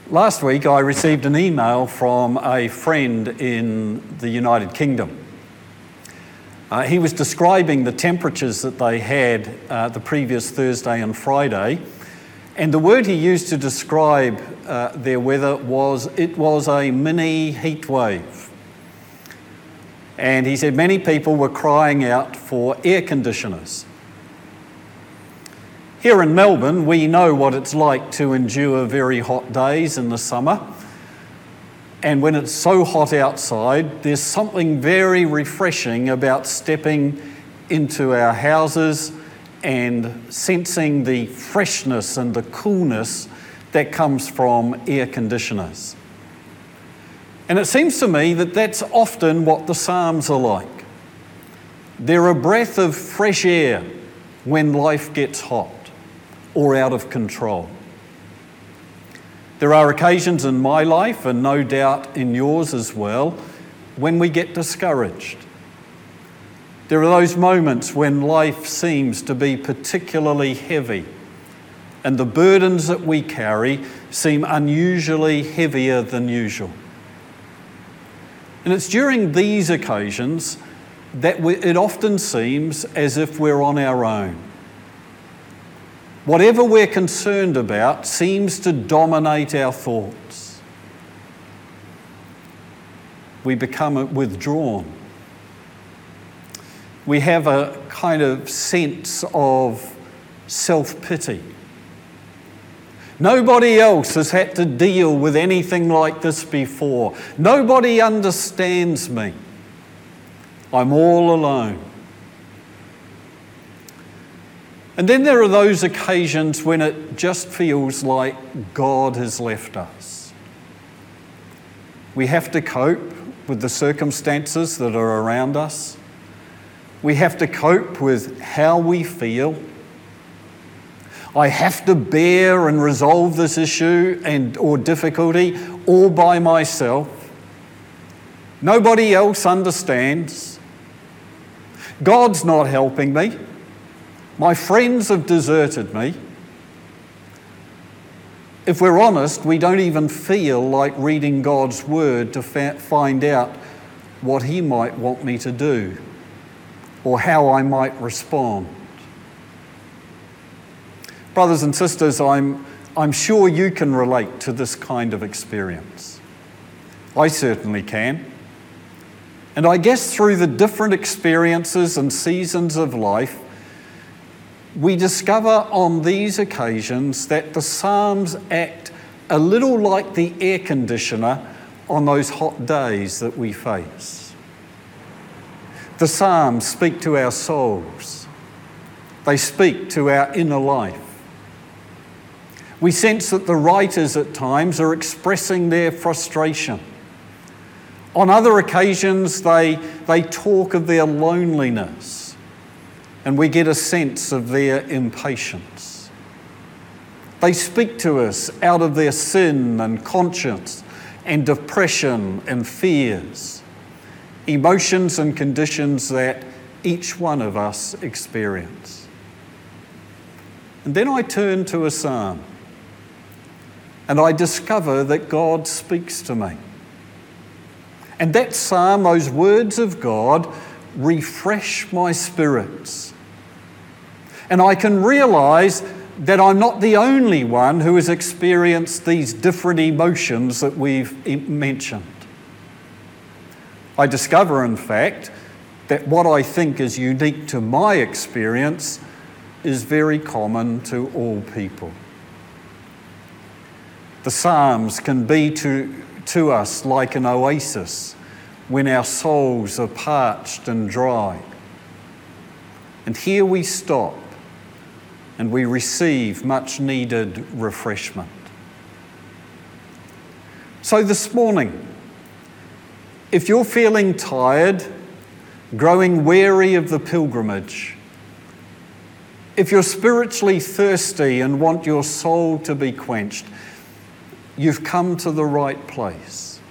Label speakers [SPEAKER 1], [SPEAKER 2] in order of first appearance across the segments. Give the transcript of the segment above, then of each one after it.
[SPEAKER 1] Last week I received an email from a friend in the United Kingdom. He was describing the temperatures that they had the previous Thursday and Friday, and the word he used to describe their weather was, it was a mini heat wave. And he said many people were crying out for air conditioners. Here in Melbourne, we know what it's like to endure very hot days in the summer. And when it's so hot outside, there's something very refreshing about stepping into our houses and sensing the freshness and the coolness that comes from air conditioners. And it seems to me that that's often what the Psalms are like. They're a breath of fresh air when life gets hot or out of control. There are occasions in my life, and no doubt in yours as well, when we get discouraged. There are those moments when life seems to be particularly heavy, and the burdens that we carry seem unusually heavier than usual. And it's during these occasions that it often seems as if we're on our own. Whatever we're concerned about seems to dominate our thoughts. We become withdrawn. We have a kind of sense of self-pity. Nobody else has had to deal with anything like this before. Nobody understands me. I'm all alone. And then there are those occasions when it just feels like God has left us. We have to cope with the circumstances that are around us. We have to cope with how we feel. I have to bear and resolve this issue or difficulty all by myself. Nobody else understands. God's not helping me. My friends have deserted me. If we're honest, we don't even feel like reading God's word to find out what He might want me to do or how I might respond. Brothers and sisters, I'm sure you can relate to this kind of experience. I certainly can. And I guess through the different experiences and seasons of life, we discover on these occasions that the Psalms act a little like the air conditioner on those hot days that we face. The Psalms speak to our souls. They speak to our inner life. We sense that the writers at times are expressing their frustration. On other occasions, they talk of their loneliness. And we get a sense of their impatience. They speak to us out of their sin and conscience and depression and fears, emotions and conditions that each one of us experience. And then I turn to a psalm and I discover that God speaks to me. And that psalm, those words of God, refresh my spirits. And I can realise that I'm not the only one who has experienced these different emotions that we've mentioned. I discover, in fact, that what I think is unique to my experience is very common to all people. The Psalms can be to us like an oasis when our souls are parched and dry. And here we stop and we receive much needed refreshment. So this morning, if you're feeling tired, growing weary of the pilgrimage, if you're spiritually thirsty and want your soul to be quenched, you've come to the right place.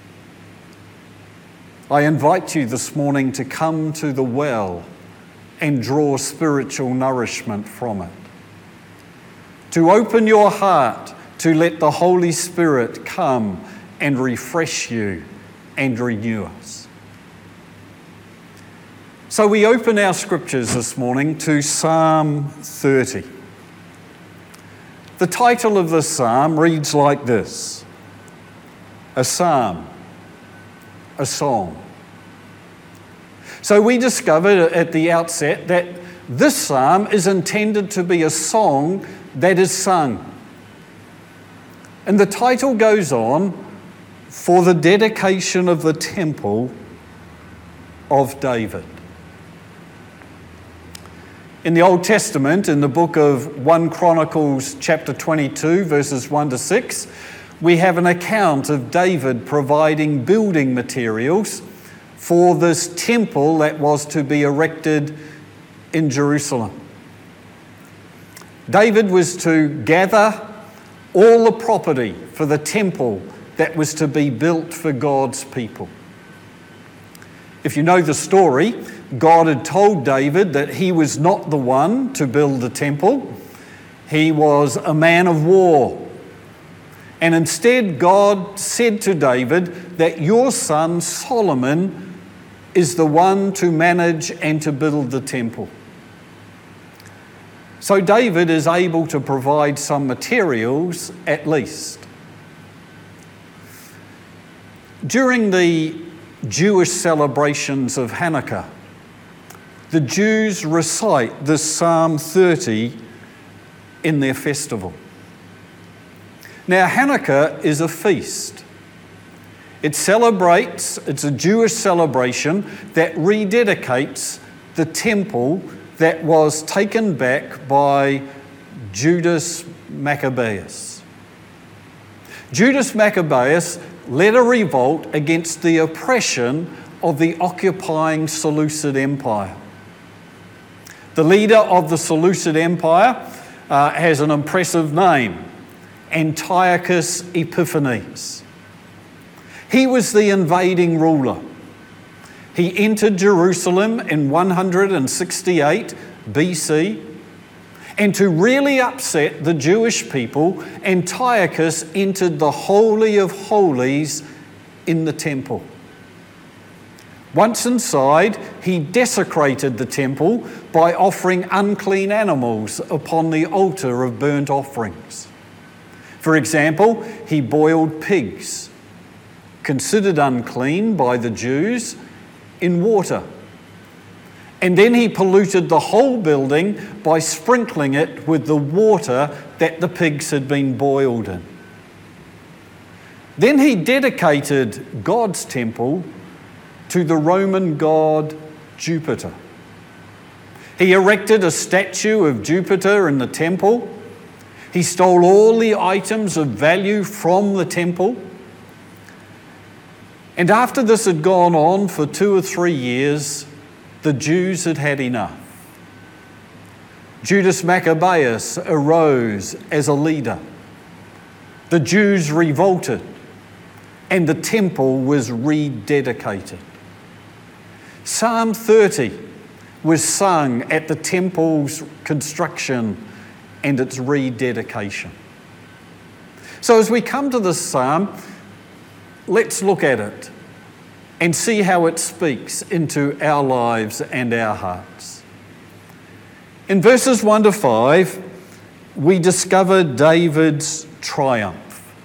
[SPEAKER 1] I invite you this morning to come to the well and draw spiritual nourishment from it. To open your heart to let the Holy Spirit come and refresh you and renew us. So we open our scriptures this morning to Psalm 30. The title of this psalm reads like this: a psalm, a song. So we discovered at the outset that this psalm is intended to be a song that is sung. And the title goes on, for the dedication of the temple of David. In the Old Testament, in the book of 1 Chronicles chapter 22, verses 1 to 6, we have an account of David providing building materials for this temple that was to be erected in Jerusalem. David was to gather all the property for the temple that was to be built for God's people. If you know the story, God had told David that he was not the one to build the temple. He was a man of war. And instead, God said to David that your son Solomon is the one to manage and to build the temple. So David is able to provide some materials at least. During the Jewish celebrations of Hanukkah, the Jews recite this Psalm 30 in their festival. Now, Hanukkah is a feast. It's a Jewish celebration that rededicates the temple that was taken back by Judas Maccabeus. Judas Maccabeus led a revolt against the oppression of the occupying Seleucid Empire. The leader of the Seleucid Empire has an impressive name, Antiochus Epiphanes. He was the invading ruler. He entered Jerusalem in 168 BC, and to really upset the Jewish people, Antiochus entered the Holy of Holies in the temple. Once inside, he desecrated the temple by offering unclean animals upon the altar of burnt offerings. For example, he boiled pigs, considered unclean by the Jews, in water. And then he polluted the whole building by sprinkling it with the water that the pigs had been boiled in. Then he dedicated God's temple to the Roman god Jupiter. He erected a statue of Jupiter in the temple. He stole all the items of value from the temple. And after this had gone on for 2 or 3 years, the Jews had had enough. Judas Maccabeus arose as a leader. The Jews revolted, and the temple was rededicated. Psalm 30 was sung at the temple's construction and its rededication. So as we come to this psalm, let's look at it and see how it speaks into our lives and our hearts. In verses 1 to 5, we discover David's triumph.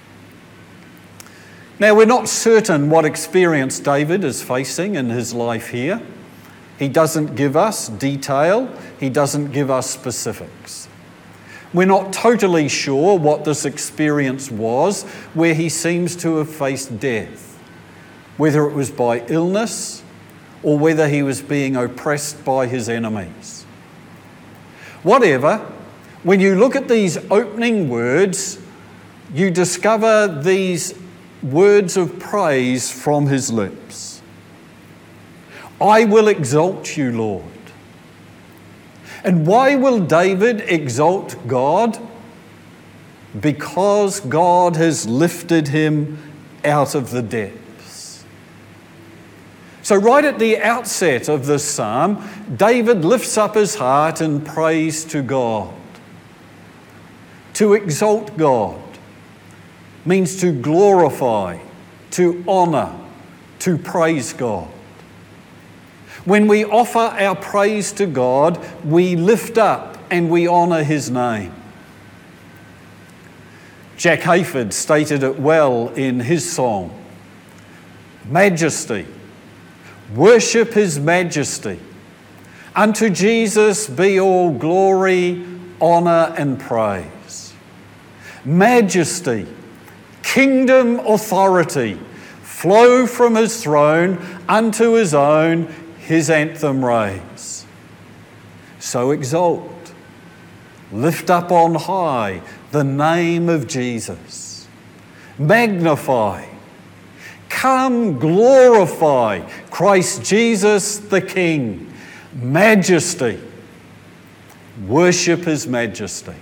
[SPEAKER 1] Now, we're not certain what experience David is facing in his life here. He doesn't give us detail. He doesn't give us specifics. We're not totally sure what this experience was where he seems to have faced death, whether it was by illness or whether he was being oppressed by his enemies. Whatever, when you look at these opening words, you discover these words of praise from his lips. I will exalt you, Lord. And why will David exalt God? Because God has lifted him out of the depths. So right at the outset of this psalm, David lifts up his heart in praise to God. To exalt God, means to glorify, to honour, to praise God. When we offer our praise to God, we lift up and we honour His name. Jack Hayford stated it well in his song, "Majesty, worship His majesty. Unto Jesus be all glory, honour and praise. Majesty, kingdom, authority, flow from His throne, unto His own His anthem raise. So exalt, lift up on high the name of Jesus. Magnify, come glorify Christ Jesus the King. Majesty, worship His majesty."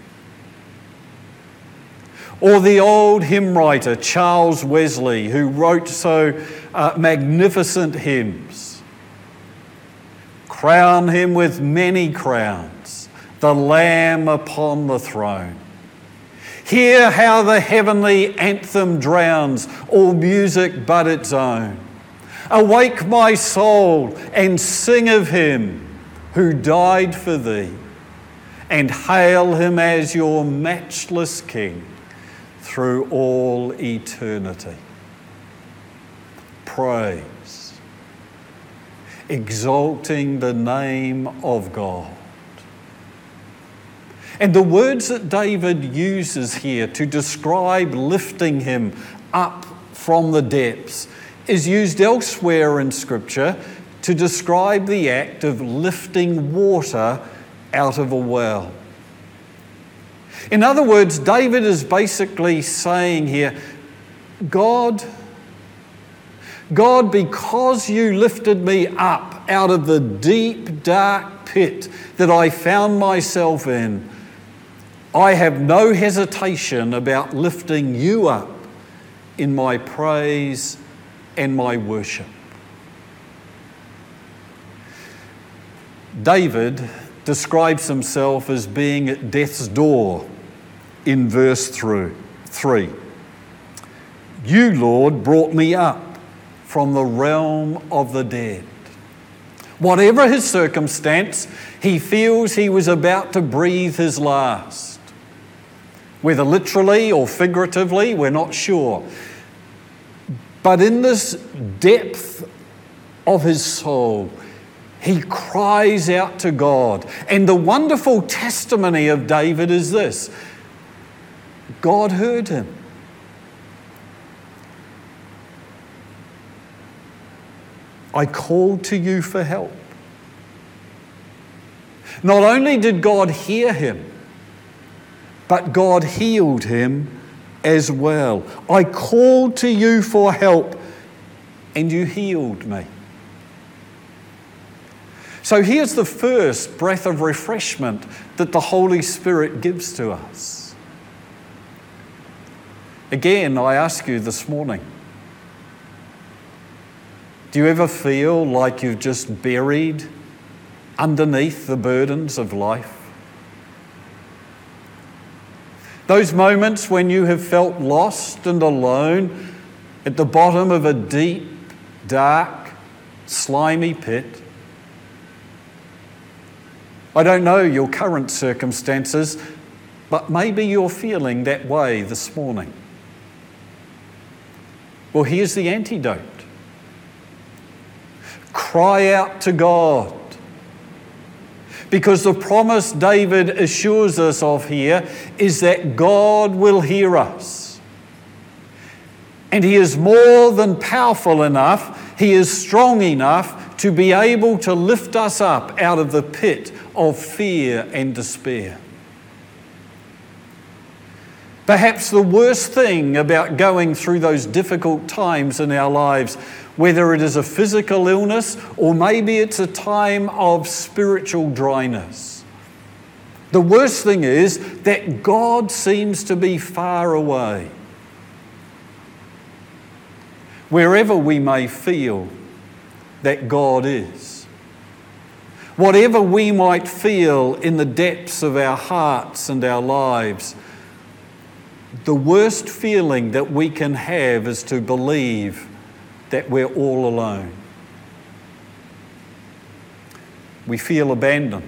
[SPEAKER 1] Or the old hymn writer Charles Wesley, who wrote so magnificent hymns. "Crown Him with many crowns, the Lamb upon the throne. Hear how the heavenly anthem drowns all music but its own. Awake my soul and sing of Him who died for thee, and hail Him as your matchless King through all eternity." Praise, exalting the name of God. And the words that David uses here to describe lifting Him up from the depths is used elsewhere in Scripture to describe the act of lifting water out of a well. In other words, David is basically saying here, God, because you lifted me up out of the deep, dark pit that I found myself in, I have no hesitation about lifting you up in my praise and my worship. David describes himself as being at death's door in verse 3. "You, Lord, brought me up from the realm of the dead." Whatever his circumstance, he feels he was about to breathe his last. Whether literally or figuratively, we're not sure. But in this depth of his soul, he cries out to God. And the wonderful testimony of David is this: God heard him. I called to you for help. Not only did God hear him, but God healed him as well. I called to you for help, and you healed me. So here's the first breath of refreshment that the Holy Spirit gives to us. Again, I ask you this morning, do you ever feel like you've just buried underneath the burdens of life? Those moments when you have felt lost and alone at the bottom of a deep, dark, slimy pit. I don't know your current circumstances, but maybe you're feeling that way this morning. Well, here's the antidote. Cry out to God. Because the promise David assures us of here is that God will hear us. And He is more than powerful enough, He is strong enough to be able to lift us up out of the pit of fear and despair. Perhaps the worst thing about going through those difficult times in our lives, whether it is a physical illness or maybe it's a time of spiritual dryness, the worst thing is that God seems to be far away. Wherever we may feel that God is, whatever we might feel in the depths of our hearts and our lives, The worst feeling that we can have is to believe that we're all alone. We feel abandoned.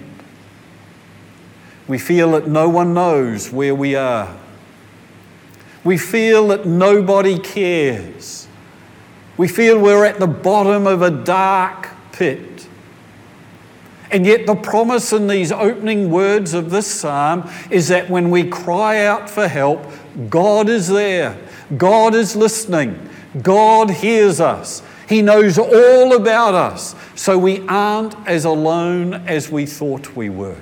[SPEAKER 1] We feel that no one knows where we are. We feel that nobody cares. We feel we're at the bottom of a dark pit. And yet the promise in these opening words of this psalm is that when we cry out for help, God is there. God is listening. God hears us. He knows all about us. So we aren't as alone as we thought we were.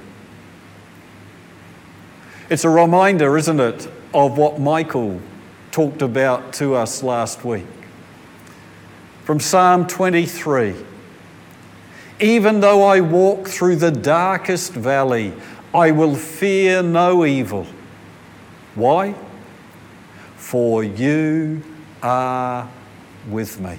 [SPEAKER 1] It's a reminder, isn't it, of what Michael talked about to us last week. From Psalm 23. Even though I walk through the darkest valley, I will fear no evil. Why? For you are with me.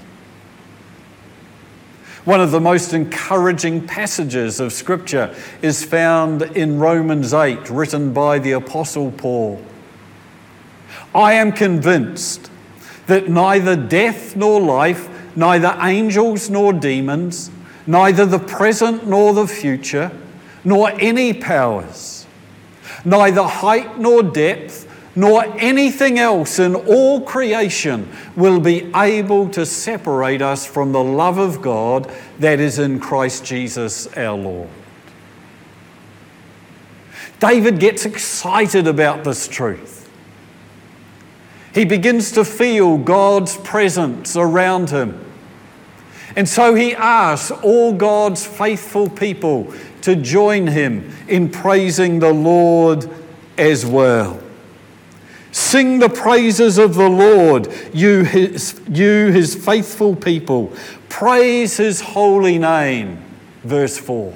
[SPEAKER 1] One of the most encouraging passages of Scripture is found in Romans 8, written by the Apostle Paul. I am convinced that neither death nor life, neither angels nor demons, neither the present nor the future, nor any powers, neither height nor depth, nor anything else in all creation will be able to separate us from the love of God that is in Christ Jesus our Lord. David gets excited about this truth. He begins to feel God's presence around him. And so he asks all God's faithful people to join him in praising the Lord as well. Sing the praises of the Lord, you his faithful people. Praise his holy name. Verse 4.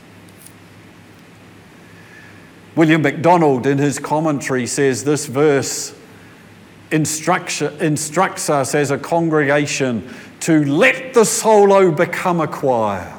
[SPEAKER 1] William MacDonald in his commentary says this verse instructs us as a congregation to let the solo become a choir.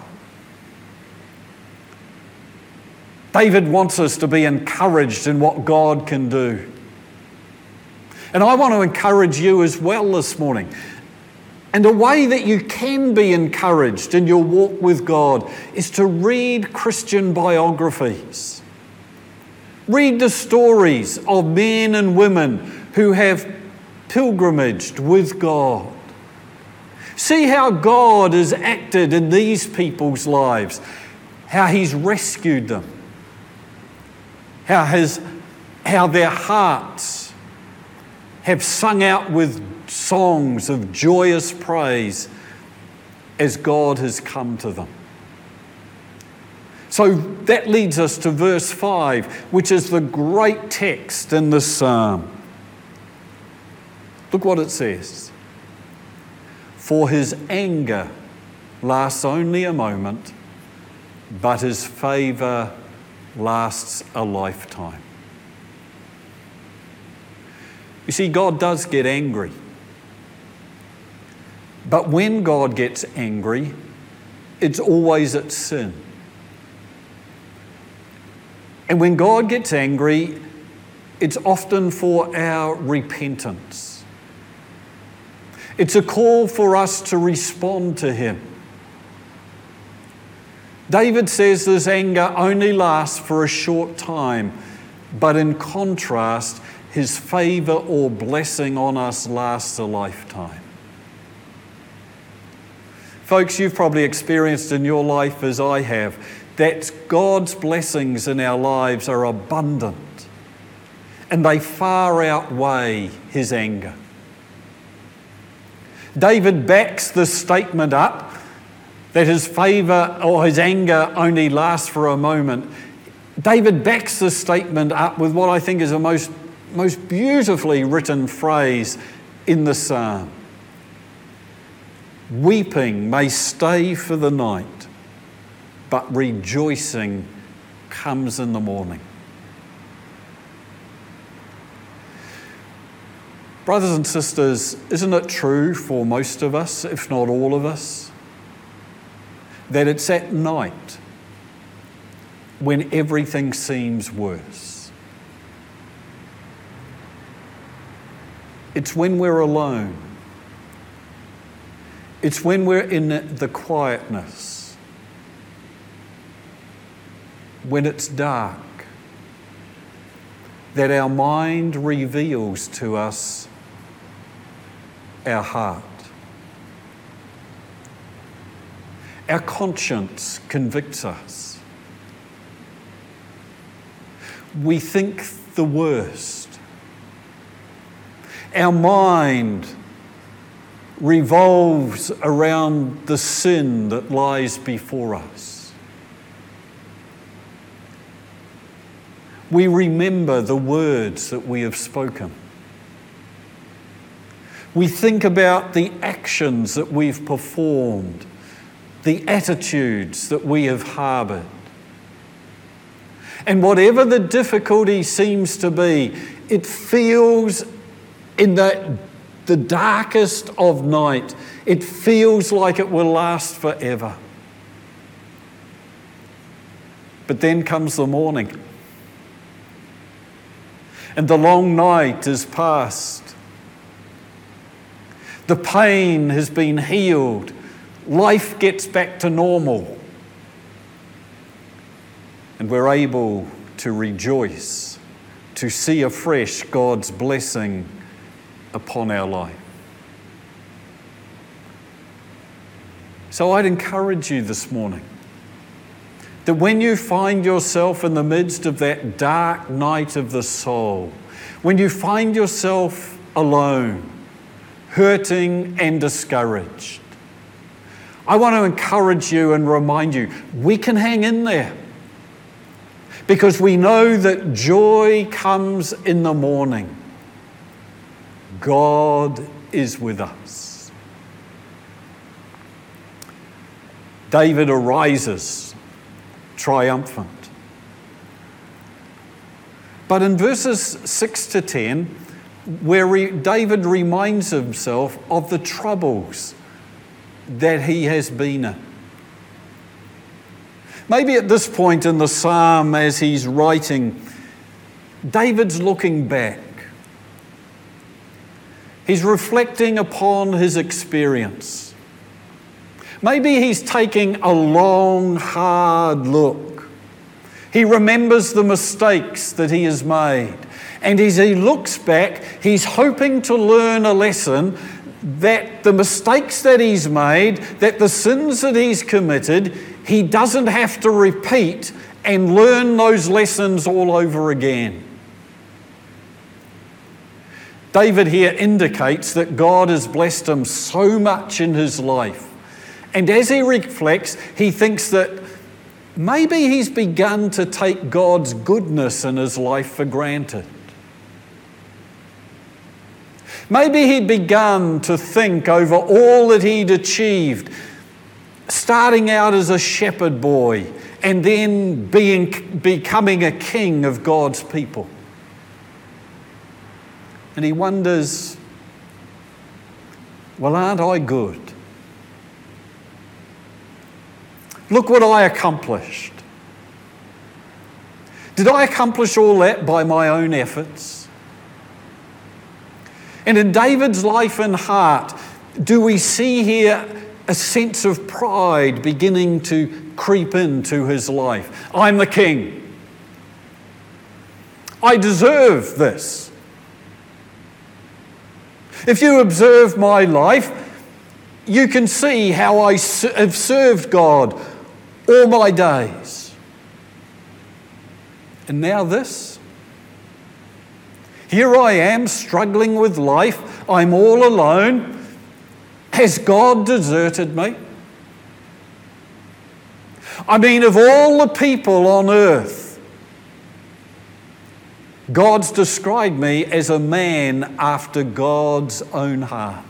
[SPEAKER 1] David wants us to be encouraged in what God can do. And I want to encourage you as well this morning. And a way that you can be encouraged in your walk with God is to read Christian biographies. Read the stories of men and women who have pilgrimaged with God. See how God has acted in these people's lives, how he's rescued them, how their hearts have sung out with songs of joyous praise as God has come to them. So that leads us to verse 5, which is the great text in this psalm. Look what it says. For his anger lasts only a moment, but his favour lasts a lifetime. You see, God does get angry. But when God gets angry, it's always at sin. And when God gets angry, it's often for our repentance. It's a call for us to respond to him. David says this anger only lasts for a short time, but in contrast, his favour or blessing on us lasts a lifetime. Folks, you've probably experienced in your life, as I have, that God's blessings in our lives are abundant and they far outweigh his anger. David backs this statement up that his favour or his anger only lasts for a moment. David backs this statement up with what I think is a most beautifully written phrase in the psalm. Weeping may stay for the night, but rejoicing comes in the morning. Brothers and sisters, isn't it true for most of us, if not all of us, that it's at night when everything seems worse? It's when we're alone. It's when we're in the quietness, when it's dark, that our mind reveals to us our heart. Our conscience convicts us. We think the worst. Our mind revolves around the sin that lies before us. We remember the words that we have spoken. We think about the actions that we've performed, the attitudes that we have harboured. And whatever the difficulty seems to be, it feels in the darkest of night, it feels like it will last forever. But then comes the morning, and the long night is past. The pain has been healed. Life gets back to normal. And we're able to rejoice, to see afresh God's blessing upon our life. So I'd encourage you this morning that when you find yourself in the midst of that dark night of the soul, when you find yourself alone, hurting and discouraged, I want to encourage you and remind you, we can hang in there because we know that joy comes in the morning. God is with us. David arises triumphant. But in verses 6 to 10, where David reminds himself of the troubles that he has been in. Maybe at this point in the psalm, as he's writing, David's looking back. He's reflecting upon his experience. Maybe he's taking a long, hard look. He remembers the mistakes that he has made. And as he looks back, he's hoping to learn a lesson that the mistakes that he's made, that the sins that he's committed, he doesn't have to repeat and learn those lessons all over again. David here indicates that God has blessed him so much in his life. And as he reflects, he thinks that maybe he's begun to take God's goodness in his life for granted. Maybe he'd begun to think over all that he'd achieved, starting out as a shepherd boy and then becoming a king of God's people. And he wonders, well, aren't I good? Look what I accomplished. Did I accomplish all that by my own efforts? And in David's life and heart, do we see here a sense of pride beginning to creep into his life? I'm the king. I deserve this. If you observe my life, you can see how I have served God all my days. And now this? Here I am struggling with life. I'm all alone. Has God deserted me? I mean, of all the people on earth, God's described me as a man after God's own heart.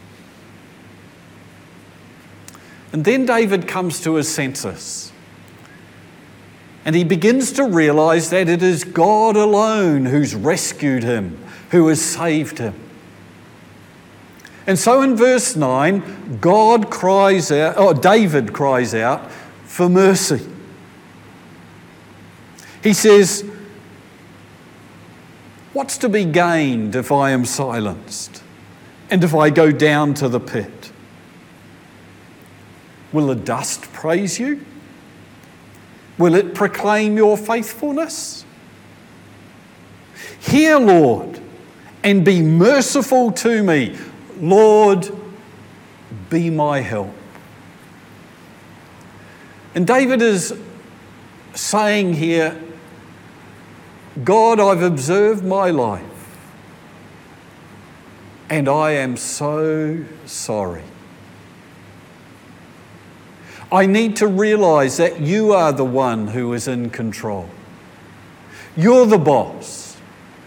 [SPEAKER 1] And then David comes to his senses. And he begins to realize that it is God alone who's rescued him, who has saved him. And so in verse 9, David cries out for mercy. He says, What's to be gained if I am silenced and if I go down to the pit? Will the dust praise you? Will it proclaim your faithfulness? Hear, Lord, and be merciful to me. Lord, be my help. And David is saying here, God, I've observed my life, and I am so sorry. I need to realise that you are the one who is in control. You're the boss.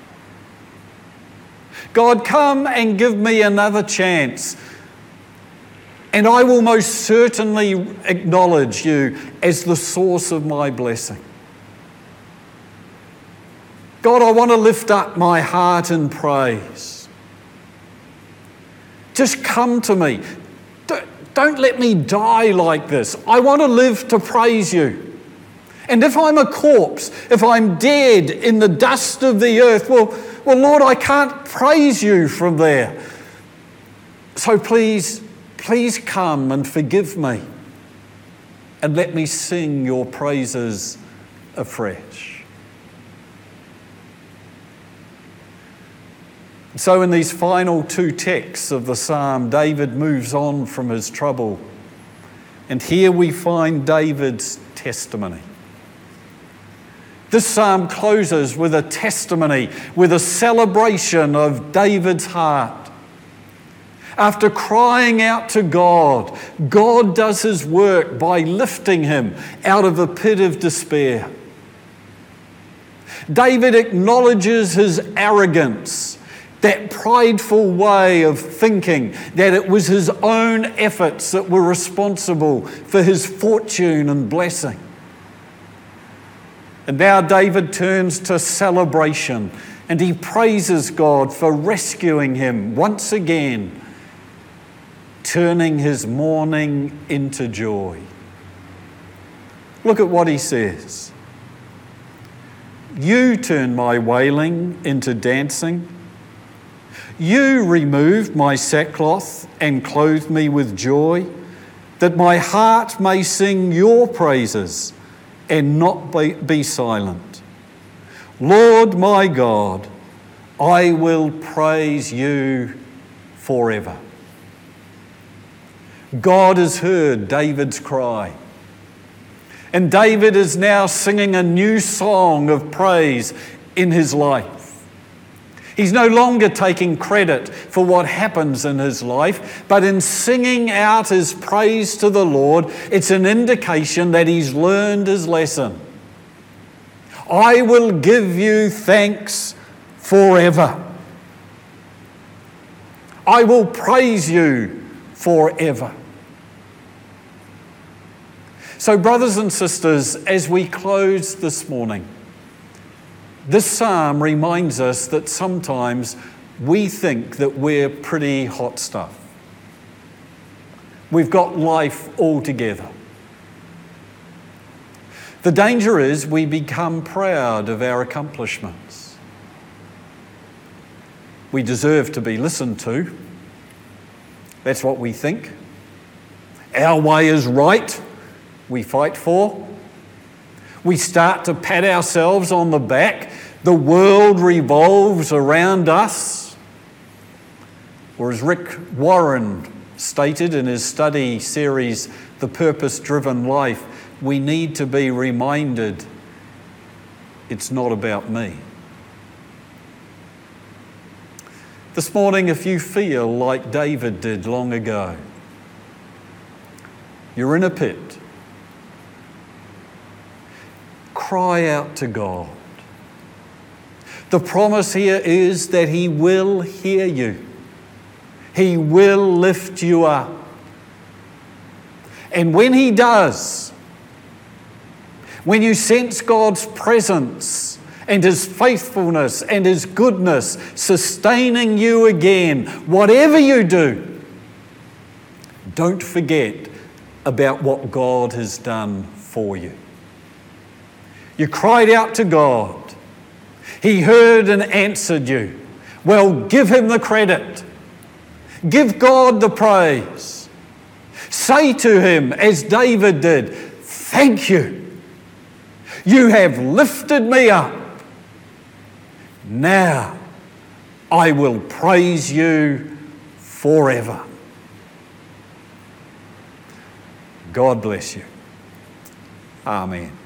[SPEAKER 1] God, come and give me another chance, and I will most certainly acknowledge you as the source of my blessing. God, I want to lift up my heart in praise. Just come to me. Don't let me die like this. I want to live to praise you. And if I'm a corpse, if I'm dead in the dust of the earth, well, Lord, I can't praise you from there. So please come and forgive me and let me sing your praises afresh. So in these final two texts of the psalm, David moves on from his trouble. And here we find David's testimony. This psalm closes with a testimony, with a celebration of David's heart. After crying out to God, God does his work by lifting him out of a pit of despair. David acknowledges his arrogance, that prideful way of thinking that it was his own efforts that were responsible for his fortune and blessing. And now David turns to celebration and he praises God for rescuing him once again, turning his mourning into joy. Look at what he says. You turn my wailing into dancing. You removed my sackcloth and clothed me with joy, that my heart may sing your praises and not be silent. Lord my God, I will praise you forever. God has heard David's cry. And David is now singing a new song of praise in his life. He's no longer taking credit for what happens in his life, but in singing out his praise to the Lord, it's an indication that he's learned his lesson. I will give you thanks forever. I will praise you forever. So, brothers and sisters, as we close this morning, this psalm reminds us that sometimes we think that we're pretty hot stuff. We've got life all together. The danger is we become proud of our accomplishments. We deserve to be listened to. That's what we think. Our way is right. We fight for. We start to pat ourselves on the back. The world revolves around us. Or as Rick Warren stated in his study series, The Purpose-Driven Life, we need to be reminded it's not about me. This morning, if you feel like David did long ago, you're in a pit, cry out to God. The promise here is that He will hear you. He will lift you up. And when He does, when you sense God's presence and His faithfulness and His goodness sustaining you again, whatever you do, don't forget about what God has done for you. You cried out to God. He heard and answered you. Well, give him the credit. Give God the praise. Say to him, as David did, thank you. You have lifted me up. Now I will praise you forever. God bless you. Amen.